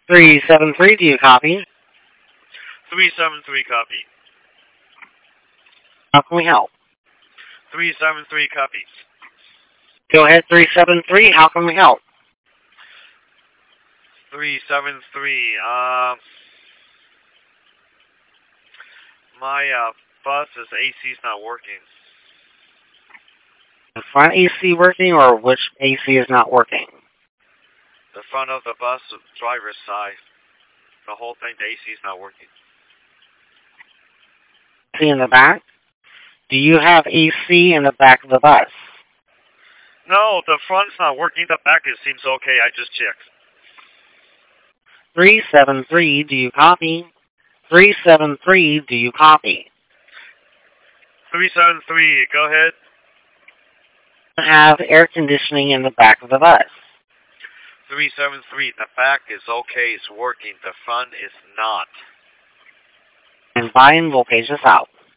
373, do you copy? 373 copy. How can we help? 373 copy. Go ahead, 373, how can we help? 373, my bus's AC's not working. The front AC working, or which AC is not working? The front of the bus, driver's side. The whole thing, the AC is not working. AC in the back? Do you have AC in the back of the bus? No, the front's not working. The back, it seems okay. I just checked. 373, do you copy? 373, do you copy? 373, go ahead. Have air conditioning in the back of the bus. 373, the back is okay. It's working. The front is not. And Brian will page us out.